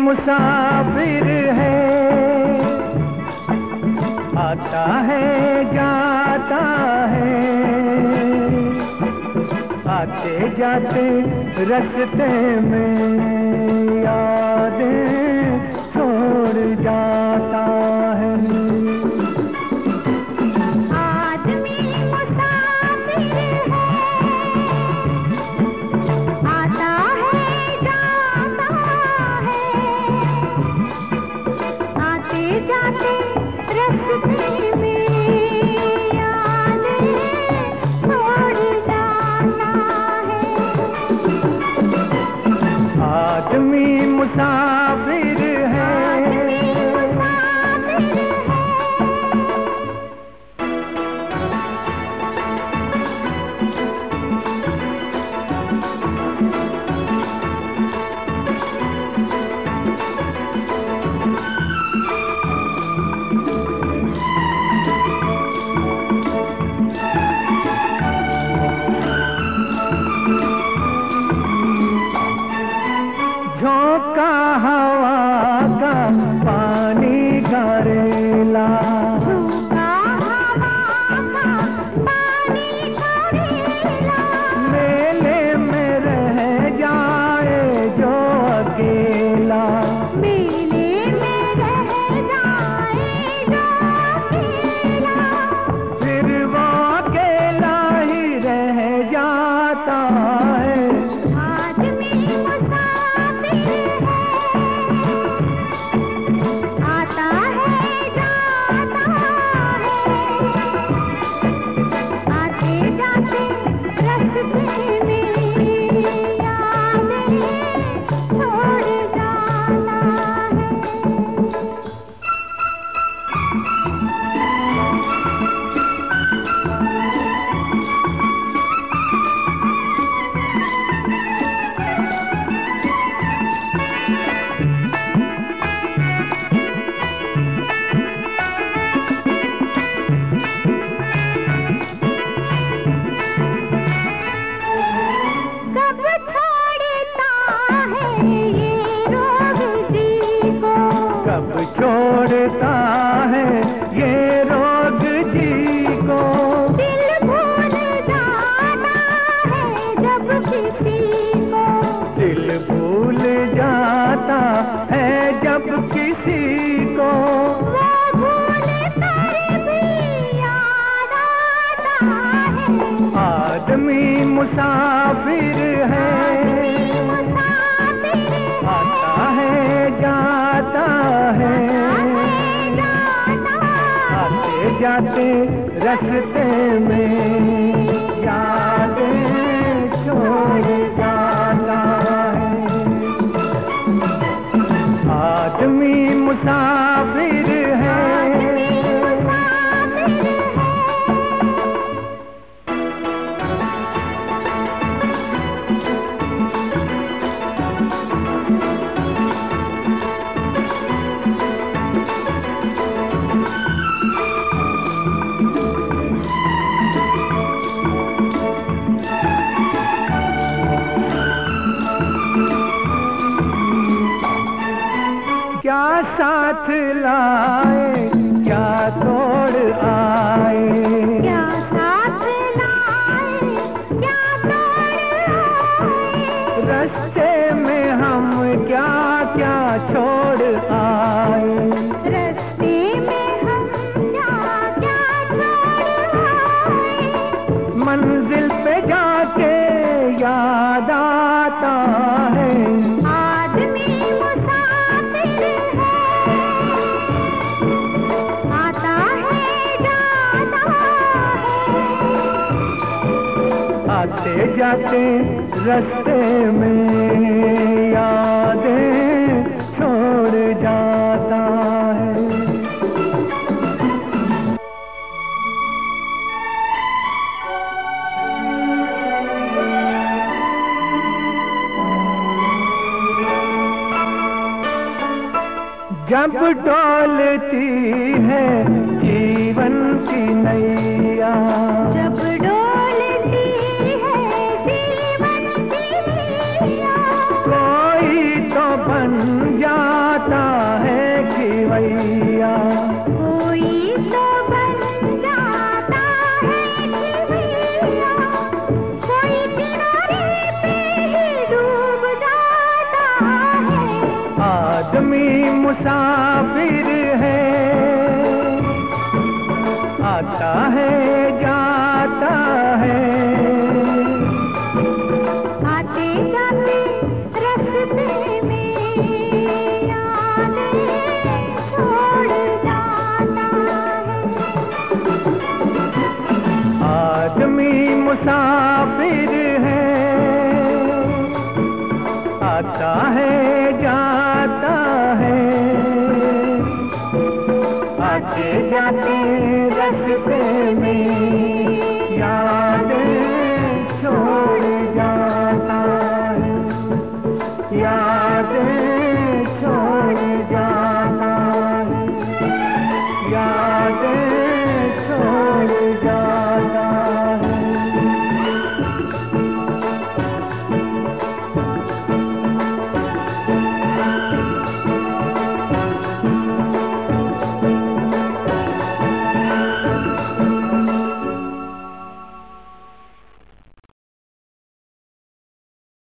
मुसाफिर है, आता है जाता है, आते जाते रास्ते में यादें छोड़ जाता है। आदमी मुसाफिर है, झोंका हवा का पानी घरेला, मेले में रह जाए जो अकेला, मेले में रह जाए जो अकेला, फिर वो अकेला ही रह जाता है। आदमी मुसाफिर है, आता है जाता है, आते जाते रास्ते में यादें छोड़ जाता है। कब छोड़ता है ये रोग जी को, कब छोड़ता है ये रोग जी को, दिल भूल जाता है जब किसी को, दिल भूल जाता है जब किसी को, वो भूल कर भी याद आता है। आदमी मुसाफिर है, मुसाफिर आता है जाता है, आते जाते रास्ते में यादें छोड़ जाता है। आदमी मुसाफिर है, क्या साथ लाए क्या तोड़ आए, क्या साथ लाए क्या तोड़ आए, रास्ते में हम क्या क्या छोड़ आए, रास्ते में हम क्या क्या छोड़ आए, मंजिल पे जाके याद आता है। आदमी मुसाफिर है, आता है जाता है, आते जाते रास्ते में यादें छोड़ जाता है। जब डोलती है जीवन की नैया, जब डोलती है जीवन की नैया, कोई तो बन जा मुसाफिर है, आता है जाता है। आते जाते रास्ते में यादें छोड़ जाता है। आदमी मुसाफिर है, आता है